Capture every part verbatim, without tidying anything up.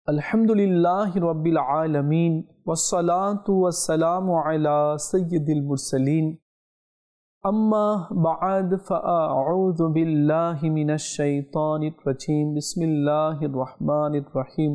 अल्हम्दुलिल्लाहि रब्बिल आलमीन वस्सलातु वस्सलामु अला सय्यिदिल मुरसलीन अम्मा बअद फ़अऊज़ु बिल्लाहि मिनश शैतानिर रजीम बिस्मिल्लाहिर रहमानिर रहीम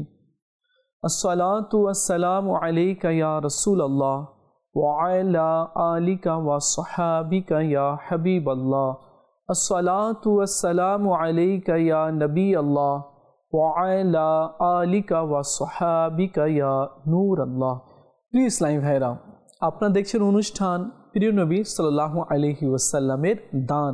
अस्सलातु वस्सलामु अलैका या रसूलल्लाह व अला आलिका व सहाबिका या हबीबल्लाह अस्सलातु वस्सलामु अलैका या नबी अल्लाह ওয়ালা আলিকা ওয়া সাহাবিকা ইয়া নূর আল্লাহ। প্রিয় ইসলামী ভাইরা, আপনারা দেখছেন অনুষ্ঠান প্রিয় নবী সাল্লাল্লাহু আলাইহি ওয়াসাল্লামের দান।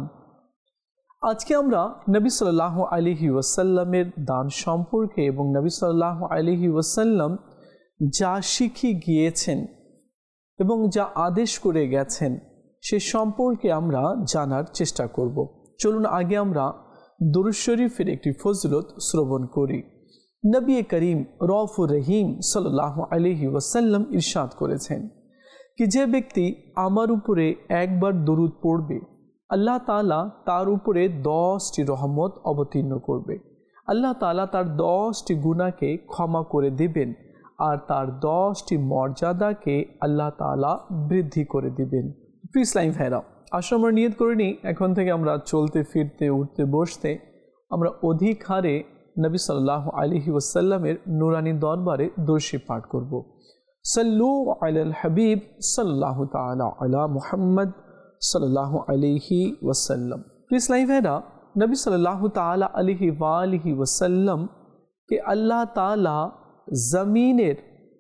আজকে আমরা নবী সাল্লাল্লাহু আলাইহি ওয়াসাল্লামের দান সম্পর্কে এবং নবী সাল্লাল্লাহু আলাইহি ওয়াসাল্লাম যা শিখিয়ে গিয়েছেন এবং যা আদেশ করে গেছেন সে সম্পর্কে আমরা জানার চেষ্টা করব। চলুন আগে আমরা দুরূদ শরীফের একটি ফজিলত শ্রবণ করি। নবী করিম রউফুর রহিম সাল্লাল্লাহু আলাইহি ওয়াসাল্লাম ইরশাদ করেছেন কি যে ব্যক্তি আমার উপরে একবার দরুদ পড়বে আল্লাহ তাআলা তার উপরে দশটি রহমত অবতীর্ণ করবে। আল্লাহ তাআলা তার দশটি গুনাহকে ক্ষমা করে দিবেন আর তার দশটি মর্যাদাকে আল্লাহ তাআলা বৃদ্ধি করে দিবেন। প্রিয় ইসলামী ভাইরা, আসলে আমরা নিয়ত করে নিই এখন থেকে আমরা চলতে ফিরতে উঠতে বসতে আমরা অধিক হারে নবী সাল্লাল্লাহু আলাইহি ওয়াসাল্লামের নূরানি দরবারে দরুদ শরীফ পাঠ করব। সাল্লু আলাল হাবিব সাল্লাল্লাহু তাআলা আলা মুহাম্মদ সাল্লাল্লাহু আলাইহি ওয়াসাল্লাম। ইসলামী ভাইরা, নবী সাল্লাল্লাহু তাআলা আলাইহি ওয়া আলিহি ওয়াসাল্লাম কে আল্লাহ তাআলা জমিনের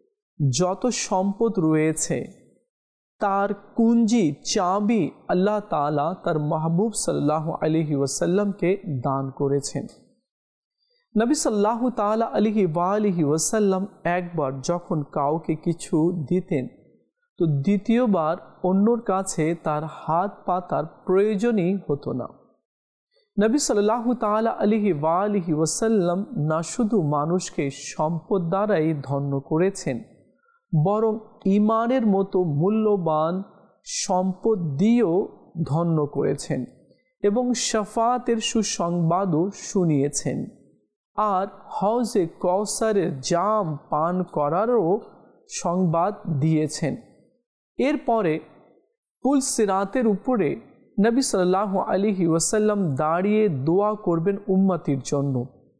যত সম্পদ রয়েছে তার কুঞ্জি চাবি আল্লাহ তাআলা তার মাহবুব সাল্লাল্লাহু আলাইহি ওয়াসাল্লামকে দান করেছেন। নবী সাল্লাল্লাহু তাআলা আলাইহি ওয়া আলিহি ওয়াসাল্লাম একবার যখন কাউকে কিছু দিতেন তো দ্বিতীয়বার অন্যর কাছে তার হাত পাতার প্রয়োজনই হতো না। নবী সাল্লাল্লাহু তাআলা আলাইহি ওয়া আলিহি ওয়াসাল্লাম না শুধু মানুষকে সম্পদ দ্বারাই ধন্য করেছেন বরং ঈমানের মতো মূল্যবান সম্পদ দিয়েও ধন্য করেছেন এবং শাফাতের সুসংবাদও শুনিয়েছেন আর হাউজে কাউসারের জাম পান করারও সংবাদ দিয়েছেন। এরপরে পুল সিরাতের উপরে নবী সাল্লাল্লাহু আলাইহি ওয়াসাল্লাম দাঁড়িয়ে দোয়া করবেন উম্মতির জন্য,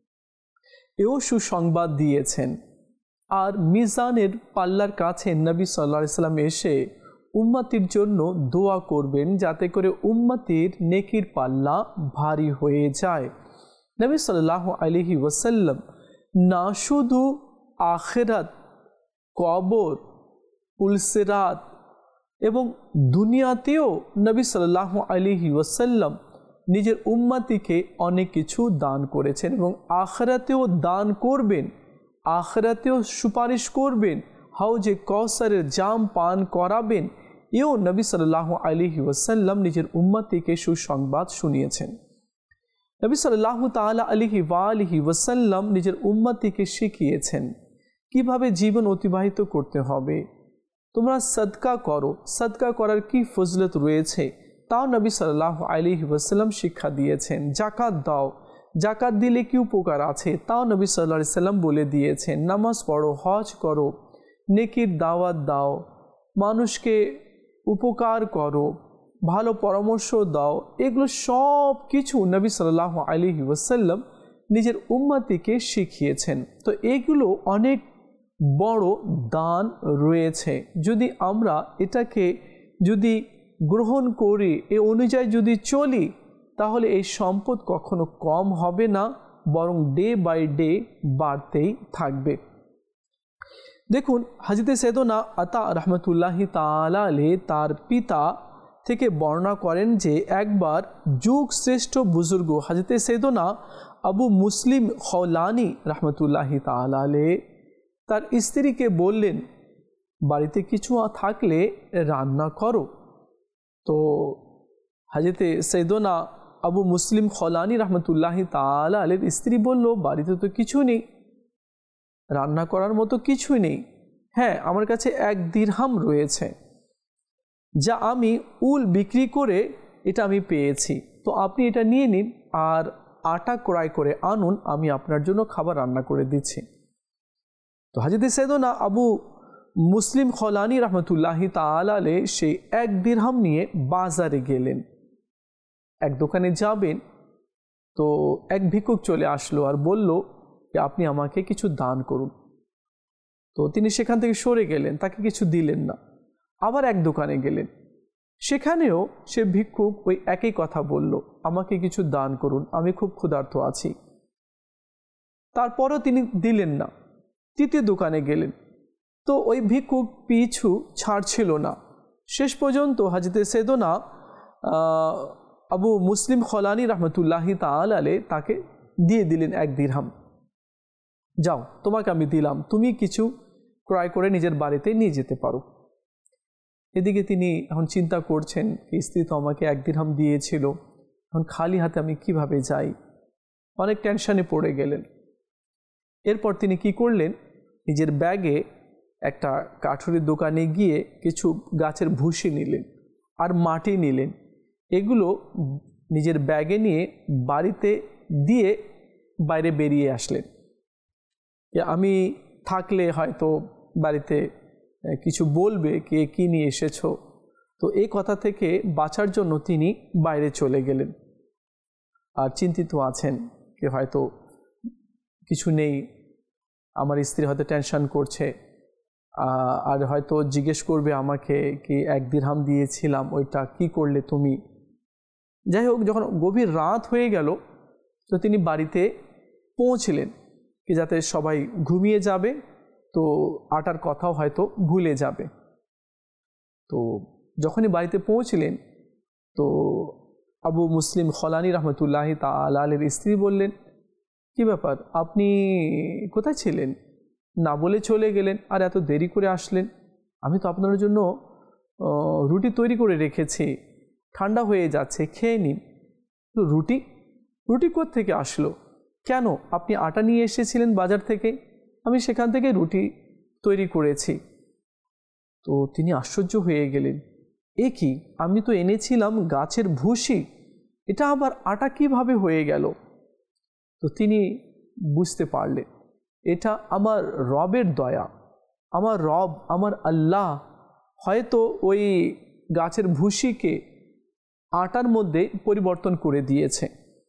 এও সুসংবাদ দিয়েছেন। আর মিজানের পাল্লার কাছে নবী সাল্লাল্লাহু আলাইহি ওয়াসাল্লাম এসে উম্মতির জন্য দোয়া করবেন যাতে করে উম্মতির নেকির পাল্লা ভারী হয়ে যায়। নবী সাল্লাল্লাহু আলাইহি ওয়াসাল্লাম না শুধু আখিরাত, কবর, পুলসিরাত এবং দুনিয়াতেও নবী সাল্লাল্লাহু আলাইহি ওয়াসাল্লাম নিজের উম্মতিকে অনেক কিছু দান করেছেন এবং আখিরাতেও দান করবেন, আখিরাতেও সুপারিশ করবেন, হাউজে কাউসারের জাম পান করাবেন, এও নবী সাল্লাল্লাহু আলাইহি ওয়াসাল্লাম নিজের উম্মতিকে সুসংবাদ শুনিয়েছেন। নবী সাল্লাল্লাহু তাআলা আলাইহি ওয়া আলিহি ওয়াসাল্লাম নিজের উম্মতিকে শিখিয়েছেন কিভাবে জীবন অতিবাহিত করতে হবে। তোমরা সদকা করো, সদকা করার কি ফজিলত রয়েছে তাও নবী সাল্লাল্লাহু আলাইহি ওয়াসাল্লাম শিক্ষা দিয়েছেন। যাকাত দাও, যাকাত দিলে কি উপকার আছে তাও নবী সাল্লাল্লাহু আলাইহি ওয়াসাল্লাম বলে দিয়েছেন। নামাজ পড়ো, হজ করো, নেকির দাওয়াত দাও, মানুষকে উপকার করো, ভালো পরামর্শ দাও, এগুলো সব কিছু নবী সাল্লাল্লাহু আলাইহি ওয়াসাল্লাম নিজের উম্মতিকে শিখিয়েছেন। তো এগুলো অনেক বড় দান রয়েছে। যদি আমরা এটাকে যদি গ্রহণ করি, এ অনুযায়ী যদি চলি তাহলে এই সম্পদ কখনো কম হবে না, বরং ডে বাই ডে বাড়তেই থাকবে। দেখুন, হযরতে সাইয়েদনা আতা রাহমাতুল্লাহি তাআলা আলাইহি তার পিতা থেকে বর্ণনা করেন যে একবার যুগ শ্রেষ্ঠ বুজুর্গ হযরতে সাইয়েদনা আবু মুসলিম খওলানি রাহমাতুল্লাহি তাআলা আলাইহি তার স্ত্রীকে বললেন, বাড়িতে কিছু থাকলে রান্না করো। তো হযরতে সাইয়েদনা আবু মুসলিম খওলানি রাহমাতুল্লাহি তাআলা আলাইহির স্ত্রী বলল, বাড়িতে তো কিছু নেই, রান্না করার মতো কিছুই নেই। হ্যাঁ, আমার কাছে এক দিরহাম রয়েছে যা আমি উল বিক্রি করে এটা আমি পেয়েছি, তো আপনি এটা নিয়ে নিন আর আটা ক্রয় করে আনুন, আমি আপনার জন্য খাবার রান্না করে দিচ্ছি। তো হযরত সাইয়েদনা আবু মুসলিম খলানি রহমতুল্লাহি তাআলা আলাইহি সে এক দিরহাম নিয়ে বাজারে গেলেন। এক দোকানে যাবেন, তো এক ভিক্ষুক চলে আসলো আর বলল যে আপনি আমাকে কিছু দান করুন। তো তিনি সেখান থেকে সরে গেলেন, তাকে কিছু দিলেন না। আবার এক দোকানে গেলেন, সেখানেও সে ভিক্ষুক ওই একই কথা বলল, আমাকে কিছু দান করুন, আমি খুব ক্ষুধার্ত আছি। তারপরও তিনি দিলেন না। তৃতীয় দোকানে গেলেন, তো ওই ভিক্ষুক পিছু ছাড়ছিল না। শেষ পর্যন্ত হযরত সাইয়েদনা আবু মুসলিম খলানি রহমতুল্লাহি তাআলা আলাইহি তাকে দিয়ে দিলেন এক দিরহাম। যাও, তোমাকে আমি দিলাম, তুমি কিছু ক্রয় করে নিজের বাড়িতে নিয়ে যেতে পারো। এদিকে তিনি এখন চিন্তা করছেন, স্ত্রী তো আমাকে এক দিরহাম দিয়েছিল, এখন খালি হাতে আমি কিভাবে যাই, অনেক টেনশনে পড়ে গেলেন। এরপর তিনি কি করলেন, নিজের ব্যাগে একটা কাঠুরির দোকানে গিয়ে কিছু গাছের ভুসি নিলেন আর মাটি নিলেন, এগুলো নিজের ব্যাগে নিয়ে বাড়িতে দিয়ে বাইরে বেরিয়ে আসলেন। আমি থাকলে হয়তো বাড়িতে কিছু বলবে, কে কী নিয়ে এসেছো, তো এই কথা থেকে বাঁচার জন্য তিনি বাইরে চলে গেলেন। আর চিন্তিত আছেন যে হয়তো কিছু নেই, আমার স্ত্রী হয়তো টেনশন করছে, আর হয়তো জিজ্ঞেস করবে আমাকে কি এক দিরহাম দিয়েছিলাম, ওইটা কি করলে তুমি। যাই হোক, যখন গভীর রাত হয়ে গেল, তো তিনি বাড়িতে পৌঁছলেন কি যাতে সবাই ঘুমিয়ে যাবে, তো আটার কথাও হয়তো ভুলে যাবে। তো যখনই বাড়িতে পৌঁছলেন, তো আবু মুসলিম খলানি রহমতুল্লাহি তাআলা আলাইহির স্ত্রী বললেন, কি ব্যাপার, আপনি কোথায় ছিলেন, না বলে চলে গেলেন আর এত দেরি করে আসলেন? আমি তো আপনার জন্য রুটি তৈরি করে রেখেছি, ঠান্ডা হয়ে যাচ্ছে, খেয়ে নিন। তো রুটি রুটি কোত্থেকে আসলো? কেন, আপনি আটা নিয়ে এসেছিলেন বাজার থেকে, আমি সেখান থেকে রুটি তৈরি করেছি। তো তিনি আশ্চর্য হয়ে গেলেন, এ কি, আমি তো এনেছিলাম গাছের ভুসি, এটা আবার আটা কিভাবে হয়ে গেল? তো তিনি বুঝতে পারলেন এটা আমার রবের দয়া, আমার রব, আমার আল্লাহ হয়তো ওই গাছের ভুসিকে আটার মধ্যে পরিবর্তন করে দিয়েছে।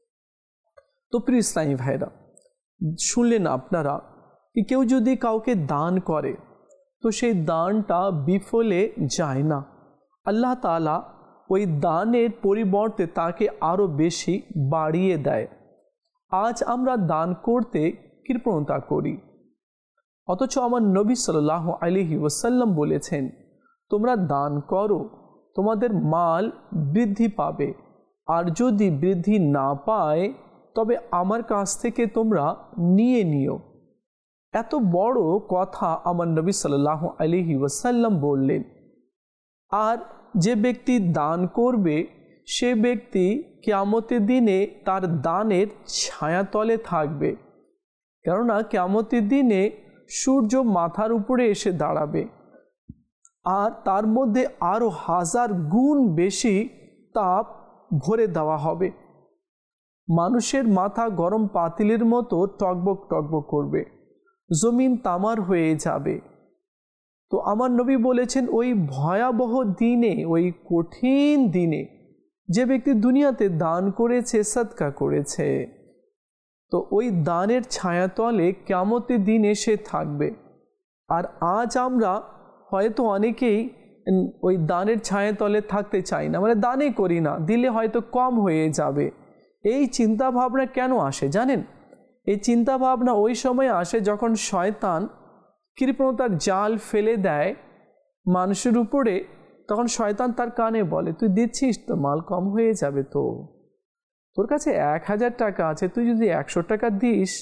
তো প্রিয় ইসলামী ভাইরা, শুনলেন আপনারা কি কেউ যদি কাউকে দান করে তো সেই দানটা বিফলে যায় না, আল্লাহ তাআলা ওই দানের পরিবর্তে তাকে আরও বেশি বাড়িয়ে দেয়। আজ আমরা দান করতে কৃপণতা করি, অথচ আমার নবী সাল্লাল্লাহু আলাইহি ওয়াসাল্লাম বলেছেন, তোমরা দান করো, তোমাদের মাল বৃদ্ধি পাবে, আর যদি বৃদ্ধি না পায় তবে আমার কাছ থেকে তোমরা নিয়ে নিও। এত বড় কথা আমার নবী সাল্লাল্লাহু আলাইহি ওয়াসাল্লাম বললেন। আর যে ব্যক্তি দান করবে সে ব্যক্তি কিয়ামতের দিনে তার দানের ছায়াতলে থাকবে, কেননা কিয়ামতের দিনে সূর্য মাথার উপরে এসে দাঁড়াবে আর তার মধ্যে আরও হাজার গুণ বেশি তাপ ভরে দেওয়া হবে। মানুষের মাথা গরম পাতিলের মতো টকবক টকবক করবে, জমিন তামার হয়ে যাবে। তো আমার নবী বলেছেন, ওই ভয়াবহ দিনে, ওই কঠিন দিনে যে ব্যক্তি দুনিয়াতে দান করেছে, সদকা করেছে, তো ওই দানের ছায়াতলে কিয়ামতের দিন এসে থাকবে। আর আজ আমরা হয়তো অনেকেই ওই দানের ছায়াতলে থাকতে চাই না, মানে দানই করি না, দিলে হয়তো কম হয়ে যাবে। এই চিন্তা ভাবনা কেন আসে জানেন? এই চিন্তা ভাবনা ওই সময় আসে যখন শয়তান কৃপণতার জাল ফেলে দেয় মানুষের উপরে, তখন শয়তান তার কানে বলে, তুই দিচ্ছিস তো, মাল কম হয়ে যাবে, তো তোর কাছে এক হাজার টাকা আছে, তুই যদি একশো টাকা দিস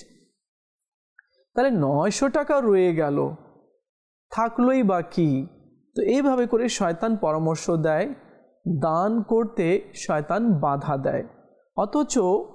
তাহলে নয়শো টাকা রয়ে গেল, থাকলোই বা কি। তো এইভাবে করে শয়তান পরামর্শ দেয়, দান করতে শয়তান বাধা দেয়। অথচ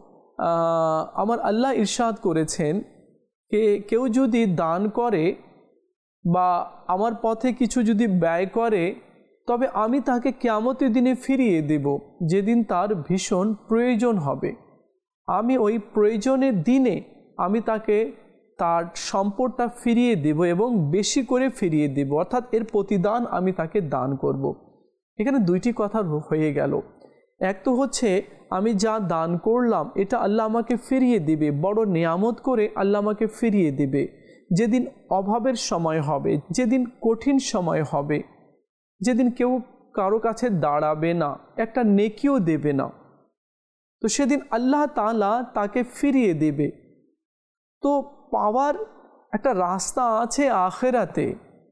আমার আল্লাহ ইরশাদ করেছেন যে কেউ যদি দান করে বা আমার পথে কিছু যদি ব্যয় করে তবে আমি তাকে কিয়ামতের দিনে ফিরিয়ে দেব, যেদিন তার ভীষণ প্রয়োজন হবে। আমি ওই প্রয়োজনের দিনে আমি তাকে তার সম্পদটা ফিরিয়ে দেব এবং বেশি করে ফিরিয়ে দেব, অর্থাৎ এর প্রতিদান আমি তাকে দান করব। এখানে দুইটি কথা হয়ে গেল। এক তো হচ্ছে আমি যা দান করলাম এটা আল্লাহ আমাকে ফিরিয়ে দেবে, বড় নিয়ামত করে আল্লাহ আমাকে ফিরিয়ে দেবে। যেদিন অভাবের সময় হবে, যেদিন কঠিন সময় হবে, যেদিন কেউ কারো কাছে দাঁড়াবে না, একটা নেকিও দেবে না, তো সেদিন আল্লাহ তাআলা তাকে ফিরিয়ে দেবে। তো পাওয়ার একটা রাস্তা আছে আখিরাতে।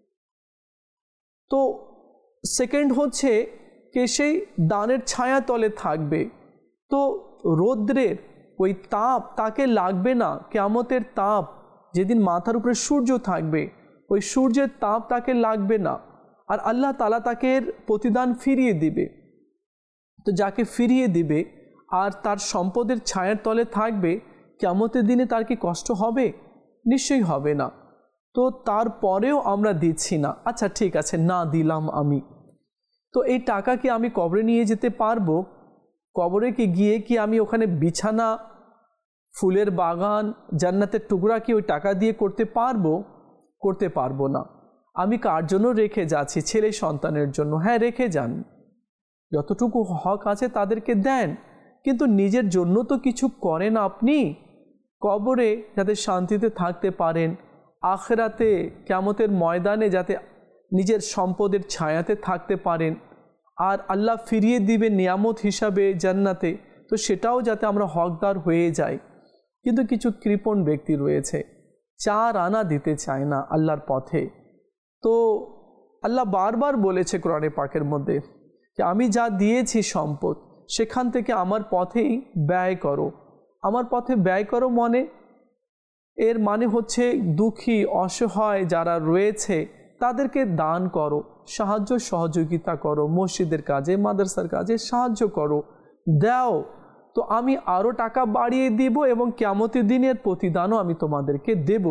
তো সেকেন্ড হচ্ছে কে সেই দানের ছায়া তলে থাকবে, তো রৌদ্রের ওই তাপ তাকে লাগবে না, কিয়ামতের তাপ যেদিন মাথার উপরে সূর্য থাকবে ওই সূর্যের তাপ তাকে লাগবে না, আর আল্লাহ তাআলা তাকে প্রতিদান ফিরিয়ে দিবে। তো যাকে ফিরিয়ে দিবে আর তার সম্পদের ছায়ার তলে থাকবে, কিয়ামতের দিনে তার কি কষ্ট হবে? নিশ্চয়ই হবে না। তো তারপরেও আমরা দিচ্ছি না, আচ্ছা ঠিক আছে না দিলাম আমি, তো এই টাকা কি আমি কবরে নিয়ে যেতে পারবো? কবরে কি গিয়ে কি আমি ওখানে বিছানা, ফুলের বাগান, জান্নাতের টুকরা কি ওই টাকা দিয়ে করতে পারবো? করতে পারবো না। আমি কার জন্য রেখে যাচ্ছি? ছেলে সন্তানের জন্য। হ্যাঁ, রেখে যান, যতটুকু হক আছে তাদেরকে দেন, কিন্তু নিজের জন্য তো কিছু করেন আপনি। কবরে যাতে শান্তিতে থাকতে পারেন, আখিরাতে কিয়ামতের ময়দানে যাতে নিজের সম্পদের ছায়াতে থাকতে পারেন, আর আল্লাহ ফিরিয়ে দিবে নিয়ামত হিসাবে জান্নাতে, তো সেটাও যাতে আমরা হকদার হয়ে যাই। কিন্তু কিছু কৃপণ ব্যক্তি রয়েছে, চার আনা দিতে চায় না আল্লাহর পথে। তো আল্লাহ বারবার বলেছে কোরআনে পাকের মধ্যে যে আমি যা দিয়েছি সম্পদ, সেখান থেকে আমার পথেই ব্যয় করো। আমার পথে ব্যয় করো মনে এর মানে হচ্ছে দুঃখী অসহায় যারা রয়েছে তাদেরকে দান করো, সাহায্য সহযোগিতা করো, মসজিদের কাজে, মাদ্রাসার কাজে সাহায্য করো, দাও। তো আমি আরও টাকা বাড়িয়ে দিব এবং কিয়ামতের দিনের প্রতিদানও আমি তোমাদেরকে দেব।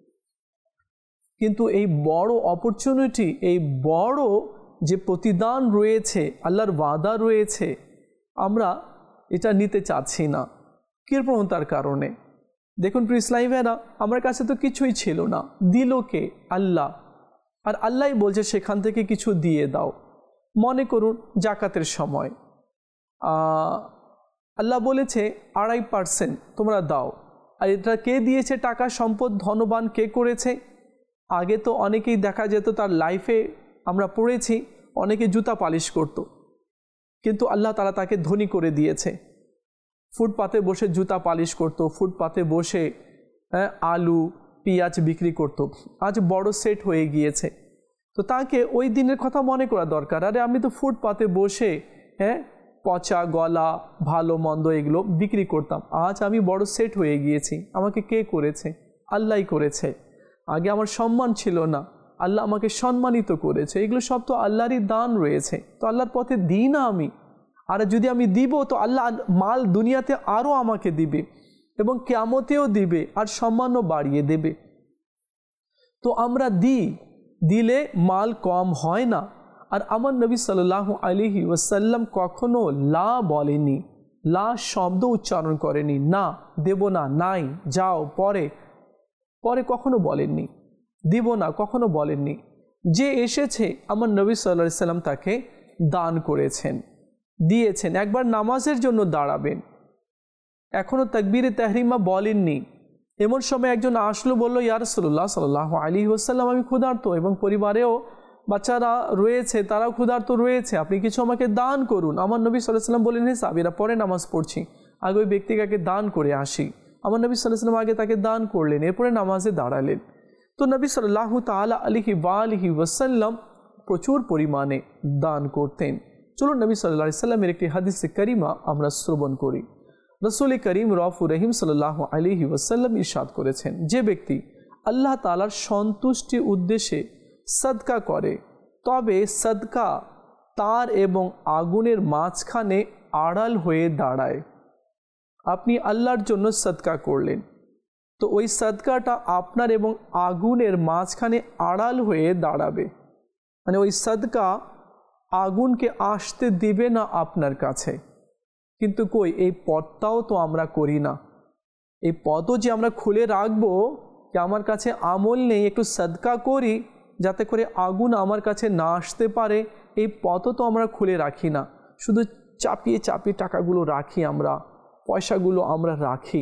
কিন্তু এই বড় অপরচুনিটি, এই বড় যে প্রতিদান রয়েছে, আল্লাহর ওয়াদা রয়েছে, আমরা এটা নিতে চাচ্ছি না কৃপণতার কারণে। দেখুন প্রিয় ইসলামী ভাইরা, আমার কাছে তো কিছুই ছিল না, দিল কে? আল্লাহ। আর আল্লাহই বলছে সেখান থেকে কিছু দিয়ে দাও। মনে করুন জাকাতের সময় আল্লাহ বলেছে আড়াই পার্সেন্ট তোমরা দাও, আর এটা কে দিয়েছে? টাকা সম্পদ ধনবান কে করেছে? আগে তো অনেকেই দেখা যেত, তার লাইফে আমরা পড়েছি, অনেকে জুতা পালিশ করত, কিন্তু আল্লাহ তাআলা তাকে ধনী করে দিয়েছে। ফুটপাতে বসে জুতা পালিশ করত, ফুটপাতে বসে হ্যাঁ আলু পেঁয়াজ বিক্রি করত, আজ বড় সেট হয়ে গিয়েছে। তো তাকে ওই দিনের কথা মনে করা দরকার, আরে আমি তো ফুটপাতে বসে হ্যাঁ পচা গলা ভালো মন্দ এগুলো বিক্রি করতাম, আজ আমি বড় সেট হয়ে গিয়েছি। আমাকে কে করেছে? আল্লাহই করেছে। আগে আমার সম্মান ছিল না, আল্লাহ আমাকে সম্মানিত করেছে। এগুলো সব তো আল্লাহরই দান রয়েছে, তো আল্লাহর পথে দিই না আমি? আর যদি আমি দিব তো আল্লাহ মাল দুনিয়াতে আরও আমাকে দিবে এবং কিয়ামতেও দিবে, আর সম্মানও বাড়িয়ে দেবে। তো আমরা দিই, দিলে মাল কম হয় না। আর আমার নবী সাল্লাল্লাহু আলাইহি ওয়াসাল্লাম কখনো লা বলেনি, লা শব্দ উচ্চারণ করেনি, না দেব না, নাই, যাও, পরে পরে কখনো বলেননি, দিব না কখনো বলেননি। যে এসেছে আমার নবী সাল্লাল্লাহু আলাইহি ওয়াসাল্লাম তাকে দান করেছেন, দিয়েছেন। একবার নামাজের জন্য দাঁড়াবেন, এখনও তাকবীরে তাহরিমা বলেননি, এমন সময় একজন আসলো, বলল ইয়া রাসূলুল্লাহ সাল্লাল্লাহু আলাইহি ওয়াসাল্লাম আমি ক্ষুধার্ত এবং পরিবারেও বাচ্চারা রয়েছে, তারাও ক্ষুধার্ত রয়েছে, আপনি কিছু আমাকে দান করুন। আমার নবী সাল্লাল্লাহু আলাইহি ওয়াসাল্লাম বললেন হে সাহাবীরা, পরে নামাজ পড়ছি, আগে ওই ব্যক্তিকে দান করে আসি। আমার নবী সাল্লাল্লাহু আলাইহি ওয়াসাল্লাম আগে তাকে দান করলেন, এরপরে নামাজে দাঁড়ালেন। তো নবী সাল্লাল্লাহু তাআলা আলাইহি ওয়া আলিহি ওয়াসাল্লাম প্রচুর পরিমাণে দান করতেন। চলুন নবী সাল্লাল্লাহু আলাইহি ওয়াসাল্লামের একটি হাদিসে কারিমা আমরা শ্রবণ করি। রাসূল করিম রাউফুর রহিম সাল্লাল্লাহু আলাইহি ওয়াসাল্লাম ইরশাদ করেছেন, যে ব্যক্তি আল্লাহ তাআলার সন্তুষ্টির উদ্দেশ্যে সদকা করে, তবে সদকা তার এবং আগুনের মাঝখানে আড়াল হয়ে দাঁড়ায়। আপনি আল্লাহর জন্য সদকা করলেন, তো ওই সদকাটা আপনার এবং আগুনের মাঝখানে আড়াল হয়ে দাঁড়াবে, মানে ওই সদকা আগুনকে আসতে দিবে না আপনার কাছে। কিন্তু কই, এই পথটাও তো আমরা করি না। এই পথও যে আমরা খুলে রাখবো কি আমার কাছে আমল নেই, একটু সদকা করি যাতে করে আগুন আমার কাছে না আসতে পারে, এই পথও তো আমরা খুলে রাখি না, শুধু চাপিয়ে চাপিয়ে টাকাগুলো রাখি, আমরা পয়সাগুলো আমরা রাখি।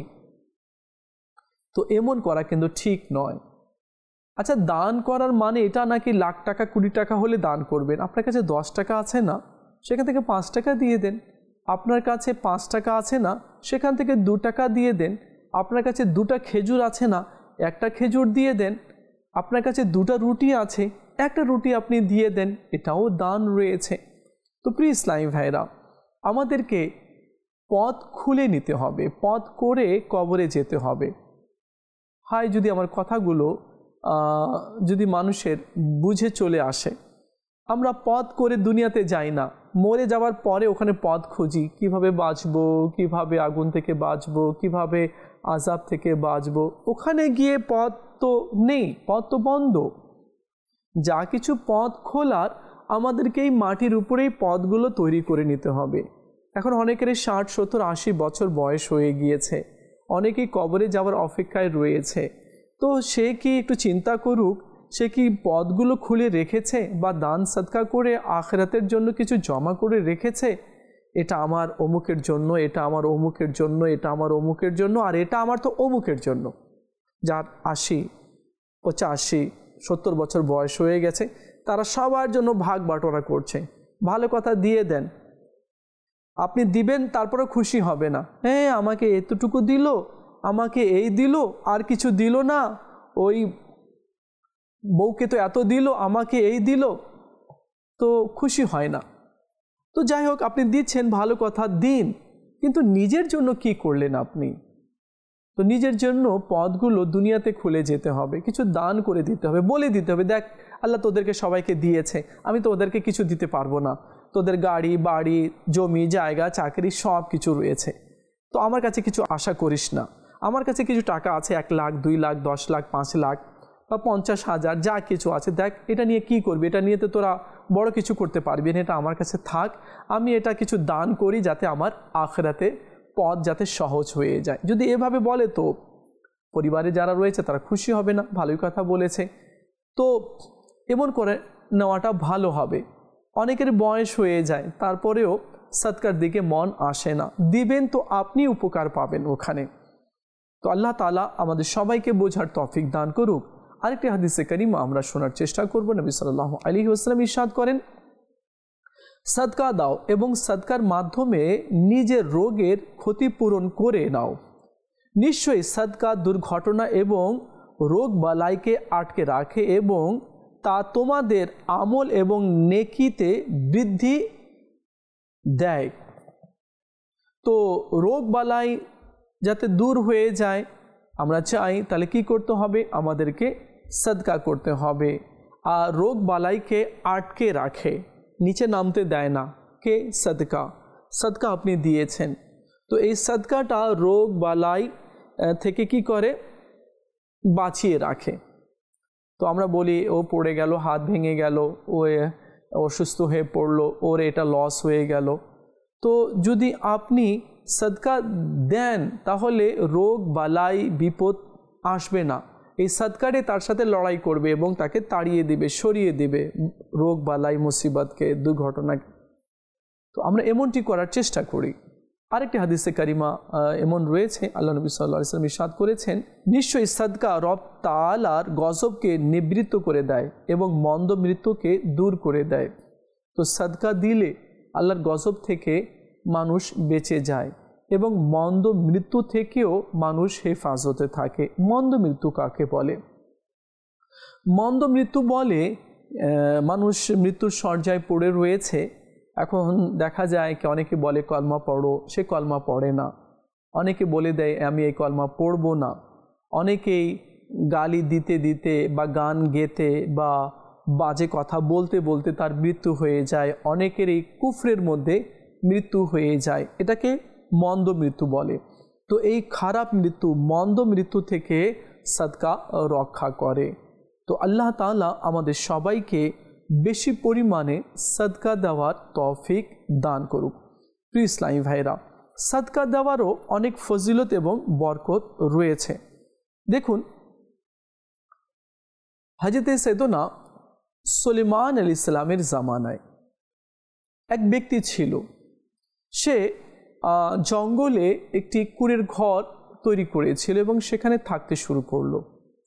তো এমন করা কিন্তু ঠিক নয়। আচ্ছা, দান করার মানে এটা নাকি লাখ টাকা কুড়ি টাকা হলে দান করবেন। আপনার কাছে দশ টাকা আছে না, সেখান থেকে পাঁচ টাকা দিয়ে দেন। আপনার কাছে পাঁচ টাকা আছে না, সেখান থেকে দু টাকা দিয়ে দেন। আপনার কাছে দুটা খেজুর আছে না, একটা খেজুর দিয়ে দেন। আপনার কাছে দুটা রুটি আছে, একটা রুটি আপনি দিয়ে দেন, এটাও দান রয়েছে। তো প্রিয় ইসলামী ভাইরা, আমাদেরকে পথ খুলে নিতে হবে, পথ করে কবরে যেতে হবে। হায় যদি আমার কথাগুলো যদি মানুষের বুঝে চলে আসে, আমরা পথ করে দুনিয়াতে যাই না, মরে যাওয়ার পরে ওখানে পথ খুঁজি, কিভাবে বাঁচবো, কিভাবে আগুন থেকে বাঁচবো, কিভাবে আযাব থেকে বাঁচবো। ওখানে গিয়ে পথ তো নেই, পথ তো বন্ধ। যা কিছু পথ খোলার আমাদেরকে এই মাটির উপরেই পথগুলো তৈরি করে নিতে হবে। এখন অনেকেরই ষাট সত্তর আশি বছর বয়স হয়ে গিয়েছে, অনেকেই কবরে যাওয়ার অপেক্ষায় রয়েছে। তো সে কি একটু চিন্তা করুক, সে কি পথগুলো খুলে রেখেছে বা দান সদকা করে আখিরাতের জন্য কিছু জমা করে রেখেছে? এটা আমার অমুকের জন্য, এটা আমার অমুকের জন্য, এটা আমার অমুকের জন্য, আর এটা আমার তো অমুকের জন্য। যার আশি পঁচাশি সত্তর বছর বয়স হয়ে গেছে, তারা সবার জন্য ভাগ বাটোয়ারা করছে। ভালো কথা, দিয়ে দেন। আপনি দিবেন, তারপরে খুশি হবে না, হ্যাঁ আমাকে এতটুকু দিল, আমাকে এই দিল, আর কিছু দিল না, ওই বউকে তো এত দিল, আমাকে এই দিল, তো খুশি হয় না। তো যাই হোক, আপনি দিচ্ছেন, ভালো কথা, দিন, কিন্তু নিজের জন্য কি করলেন আপনি? তো নিজের জন্য পথগুলো দুনিয়াতে খুলে যেতে হবে, কিছু দান করে দিতে হবে, বলে দিতে হবে, দেখ আল্লাহ তোদেরকে সবাইকে দিয়েছে, আমি তো ওদেরকে কিছু দিতে পারবো না, তোদের গাড়ি বাড়ি জমি জায়গা চাকরি সব কিছু রয়েছে, তো আমার কাছে কিছু আশা করিস না। আমার কাছে কিছু টাকা আছে, এক লাখ দুই লাখ দশ লাখ পাঁচ লাখ বা পঞ্চাশ হাজার যা কিছু আছে, দেখ এটা নিয়ে কি করবি, এটা নিয়ে তো তোরা বড় কিছু করতে পারবি না, এটা আমার কাছে থাক, আমি এটা কিছু দান করি যাতে আমার আখিরাতে পথ যাতে সহজ হয়ে যায়। যদি এভাবে বলে তো পরিবারে যারা রয়েছে তারা খুশি হবে না, ভালোই কথা বলেছে, তো এমন করে নেওয়াটা ভালো হবে। অনেকের বয়স হয়ে যায়, তারপরেও সদকার দিকে মন আসে না, দিবেন তো আপনি উপকার পাবেন ওখানে। তো আল্লাহ তাআলা আমাদের সবাইকে বোঝার তৌফিক দান করুক। আরেকটি হাদিসে কারিমা আমরা শোনার চেষ্টা করব। নবী সাল্লাল্লাহু আলাইহি ওয়াসাল্লাম ইরশাদ করেন, সদকা দাও এবং সদকার মাধ্যমে নিজের রোগের ক্ষতিপূরণ করে নাও। নিশ্চয়ই সদকা দুর্ঘটনা এবং রোগ বালাইকে আটকে রাখে এবং তা তোমাদের আমল এবং নেকিতে বৃদ্ধি দেয়। তো রোগ বালাই যাতে দূর হয়ে যায় আমরা চাই, তাহলে কি করতে হবে? আমাদেরকে সদকা করতে হবে। আর রোগ বালাইকে আটকে রাখে, নিচে নামতে দেয় না। কে? সদকা। সদকা আপনি দিয়েছেন, তো এই সদকাটা রোগ বালাই থেকে কি করে? বাঁচিয়ে রাখে। তো আমরা বলি ও পড়ে গেল, হাত ভেঙে গেল, ও অসুস্থ হয়ে পড়লো, ওর এটা লস হয়ে গেল। তো যদি আপনি সদকা দেন তাহলে রোগ বালাই বিপদ আসবে না। এই সদকারে তার সাথে লড়াই করবে এবং তাকে তাড়িয়ে দিবে, সরিয়ে দিবে রোগ বালাই মুসিবতকে, দুর্ঘটনাকে। তো আমরা এমনটি করার চেষ্টা করি। আরেকটি হাদিসে কারিমা এমন রয়েছে, আল্লাহ নবী সাল্লাল্লাহু আলাইহি ওয়াসাল্লাম ইরশাদ করেছেন, নিশ্চয়ই সদকা রব তাআলার গজবকে নিবৃত্ত করে দেয় এবং মন্দ মৃত্যুকে দূর করে দেয়। তো সদকা দিলে আল্লাহর গজব থেকে মানুষ বেঁচে যায় এবং মন্দ মৃত্যু থেকেও মানুষ হেফাজতে থাকে। মন্দ মৃত্যু কাকে বলে? মন্দ মৃত্যু বলে মানুষ মৃত্যুর শয্যায় পড়ে রয়েছে, এখন দেখা যায় কি অনেকে বলে কলমা পড়ো, সে কলমা পড়ে না। অনেকে বলে দেয় আমি এই কলমা পড়বো না। অনেকেই গালি দিতে দিতে বা গান গেতে বা বাজে কথা বলতে বলতে তার মৃত্যু হয়ে যায়। অনেকেরই কুফরের মধ্যে মৃত্যু হয়ে যায়, এটাকে মন্দ মৃত্যু বলে। তো এই খারাপ মৃত্যু, মন্দ মৃত্যু থেকে সদকা রক্ষা করে। তো আল্লাহ তাআলা আমাদের সবাইকে বেশি পরিমাণে সদকা দেওয়ার তৌফিক দান করুক। প্রিয় ইসলামী ভাইরা, সদকা দেওয়ারও অনেক ফজিলত এবং বরকত রয়েছে। দেখুন, হযরত সৈয়দনা সুলাইমান আলাইহিস সালামের জামানায় এক ব্যক্তি ছিল, সে জঙ্গলে একটি কুঁড়ের ঘর তৈরি করেছিল এবং সেখানে থাকতে শুরু করলো।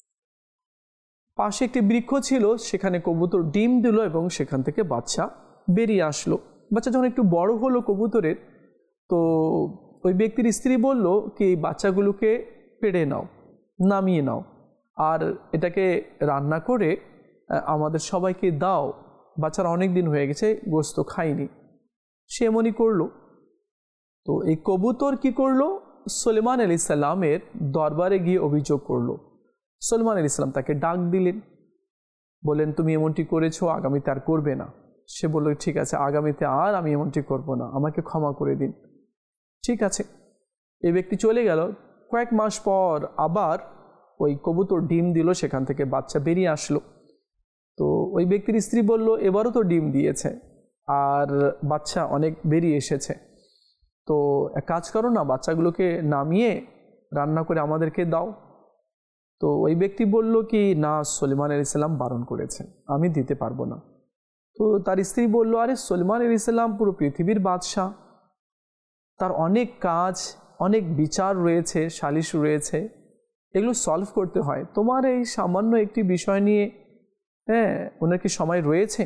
পাশে একটি বৃক্ষ ছিল, সেখানে কবুতর ডিম দিল এবং সেখান থেকে বাচ্চা বেরিয়ে আসলো। বাচ্চা যখন একটু বড় হলো কবুতরের, তো ওই ব্যক্তির স্ত্রী বলল কি বাচ্চাগুলোকে পেড়ে নাও, নামিয়ে নাও, আর এটাকে রান্না করে আমাদের সবাইকে দাও, বাচ্চারা অনেক দিন হয়ে গেছে গোশত খায়নি। সে এমনই করলো। তো এই কবুতর কি করলো, সুলাইমান আলাইহিস সালামের দরবারে গিয়ে অভিযোগ করলো। সুলাইমান আলাইহিস সালাম তাকে ডাক দিলেন, বলেন তুমি এমনটি করেছো, আগামীতে আর করবে না। সে বলল ঠিক আছে, আগামীতে আর আমি এমনটি করব না, আমাকে ক্ষমা করে দিন। ঠিক আছে, এই ব্যক্তি চলে গেল। কয়েক মাস পর আবার ওই কবুতর ডিম দিল, সেখান থেকে বাচ্চা বেরিয়ে আসলো। তো ওই ব্যক্তির স্ত্রী বলল এবারও তো ডিম দিয়েছে আর বাচ্চা অনেক বেরিয়ে এসেছে, তো এক কাজ করো না, বাচ্চাগুলোকে নামিয়ে রান্না করে আমাদেরকে দাও। তো ওই ব্যক্তি বলল কি না, সুলাইমান আলাইহিস সালাম বারণ করেছেন, আমি দিতে পারবো না। তো তার স্ত্রী বলল আরে সুলাইমান আলাইহিস সালাম পুরো পৃথিবীর বাদশাহ, তার অনেক কাজ, অনেক বিচার রয়েছে, সালিশ রয়েছে, এগুলো সলভ করতে হয়, তোমার এই সামান্য একটি বিষয় নিয়ে হ্যাঁ ওনার কি সময় রয়েছে?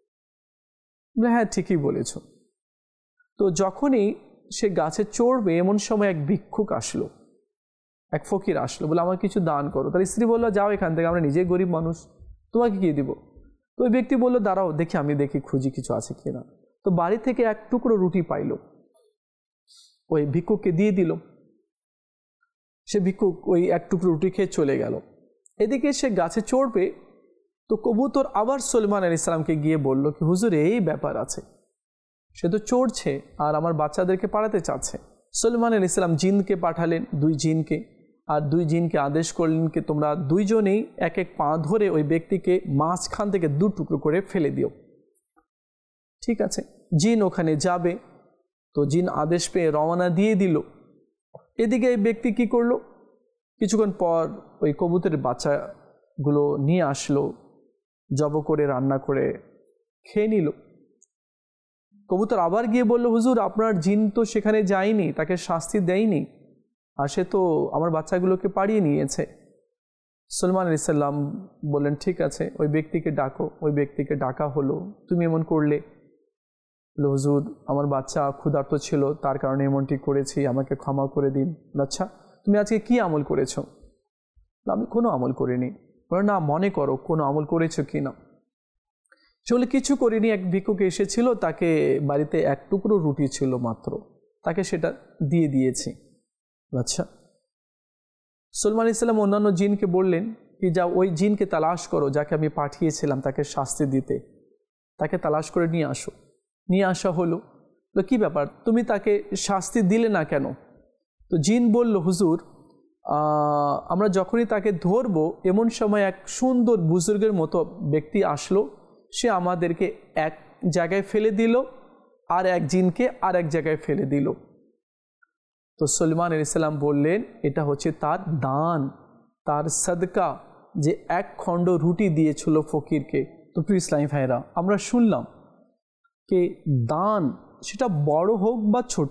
হ্যাঁ ঠিকই বলেছ। তো যখনই সে গাছে চড়বে এমন সময় এক ভিক্ষুক আসলো, এক ফকির আসলো, বলে আমার কিছু দান করো। তার স্ত্রী বললো যাও এখান থেকে, আমরা নিজেই গরিব মানুষ, তোমাকে কি দিব? তো ওই ব্যক্তি বললো দাঁড়াও দেখি, আমি দেখি খুঁজি কিছু আছে কিনা। তো বাড়ি থেকে এক টুকরো রুটি পাইল, ওই ভিক্ষুককে দিয়ে দিল। সে ভিক্ষুক ওই এক টুকরো রুটি খেয়ে চলে গেল। এদিকে সে গাছে চড়বে, তো কবুতর আবার সুলাইমান আলাইহিস সালামকে গিয়ে বলল কি হুজুর এই ব্যাপার আছে, সে তো চড়ছে আর আমার বাচ্চাদেরকে পাঠাতে চাচ্ছে। সুলাইমান আলাইহিস সালাম জিনকে পাঠালেন, দুই জিনকে, আর দুই জিনকে আদেশ করলেন কি তোমরা দুইজনেই এক এক পা ধরে ওই ব্যক্তিকে মাঝখান থেকে দু টুকরো করে ফেলে দিও। ঠিক আছে, জিন ওখানে যাবে। তো জিন আদেশ পেয়ে রওনা দিয়ে দিল। এদিকে এই ব্যক্তি কি করলো, কিছুক্ষণ পর ওই কবুতরের বাচ্চাগুলো নিয়ে আসলো, জব করে রান্না করে খেয়ে নিল। কবুতর আবার গিয়ে বলল হুজুর আপনার জিন তো সেখানে যায়নি, তাকে শাস্তি দেয়নি, আর সে তো আমার বাচ্চাগুলোকে পাড়িয়ে নিয়েছে। সুলাইমান আলাইহিস সালাম বললেন ঠিক আছে, ওই ব্যক্তিকে ডাকো। ওই ব্যক্তিকে ডাকা হলো, তুমি এমন করলে? হুজুর আমার বাচ্চা ক্ষুধার্ত ছিল, তার কারণে এমনটি করেছি, আমাকে ক্ষমা করে দিন। আচ্ছা তুমি আজকে কি আমল করেছো? আমি কোনো আমল করিনি। বলে না মনে করো কোনো আমল করেছো কি না। চলে কিছু করিনি। এক ভিক্ষুক এসেছিল, তাকে বাড়িতে এক টুকরো রুটি ছিল মাত্র, তাকে সেটা দিয়ে দিয়েছি। আচ্ছা, সুলাইমান আলাইহিস সালাম অন্যান্য জিনকে বললেন কি যাও ওই জিনকে তালাশ করো যাকে আমি পাঠিয়েছিলাম তাকে শাস্তি দিতে, তাকে তালাশ করে নিয়ে আসো। নিয়ে আসা হলো। তো কী ব্যাপার, তুমি তাকে শাস্তি দিলে না কেন? তো জিন বলল হুজুর আমরা যখনই তাকে ধরবো এমন সময় এক সুন্দর বুজুর্গের মতো ব্যক্তি আসলো, সে আমাদেরকে এক জায়গায় ফেলে দিল আর এক জিনকে আর এক জায়গায় ফেলে দিল। তো সুলাইমান আলাইহিস সালাম বললেন এটা হচ্ছে তার দান, তার সাদকা, যে এক খণ্ড রুটি দিয়েছিল ফকিরকে। তো প্রিয় ইসলামী ভাইরা, আমরা শুনলাম যে দান সেটা বড় হোক বা ছোট,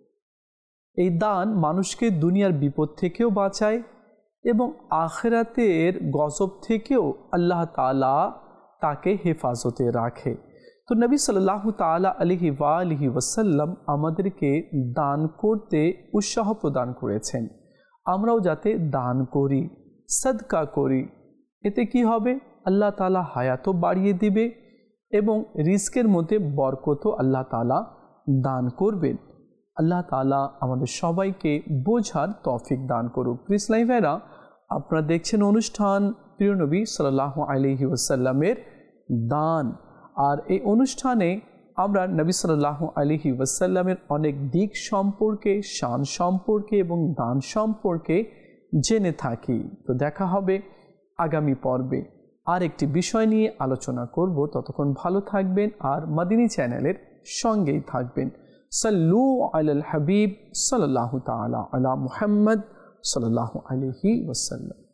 এই দান মানুষকে দুনিয়ার বিপদ থেকেও বাঁচায় এবং আখিরাতের গজব থেকেও আল্লাহ তাআলা তাকে হেফাজতে রাখে। তো নবী সাল্লাল্লাহু তাআলা আলাইহি ওয়া আলিহি ওয়াসাল্লাম আমাদেরকে দান করতে উৎসাহ প্রদান করেছেন। আমরাও যাতে দান করি, সদকা করি, এতে কি হবে, আল্লাহ তাআলা হায়াতও বাড়িয়ে দিবে এবং রিজকের মধ্যে বরকতও আল্লাহ তাআলা দান করবেন। আল্লাহ তাআলা আমাদের সবাইকে বোঝার তৌফিক দান করুক। প্রিয় ইসলামী ভাইরা, আপনারা দেখছেন অনুষ্ঠান প্রিয় নবী সাল্লাল্লাহু আলাইহি ওয়াসাল্লামের দান, আর এই অনুষ্ঠানে আমরা নবী সাল্লাল্লাহু আলাইহি ওয়াসাল্লামের অনেক দিক সম্পর্কে, শান সম্পর্কে এবং দান সম্পর্কে জেনে থাকি। তো দেখা হবে আগামী পর্বে, আর একটি বিষয় নিয়ে আলোচনা করব। ততক্ষণ ভালো থাকবেন আর মাদিনী চ্যানেলের সঙ্গেই থাকবেন। সাল্লু আলাল হাবিব সাল্লাল্লাহু তাআলা আলা মুহাম্মদ সাল্লাল্লাহু আলাইহি ওয়াসাল্লাম।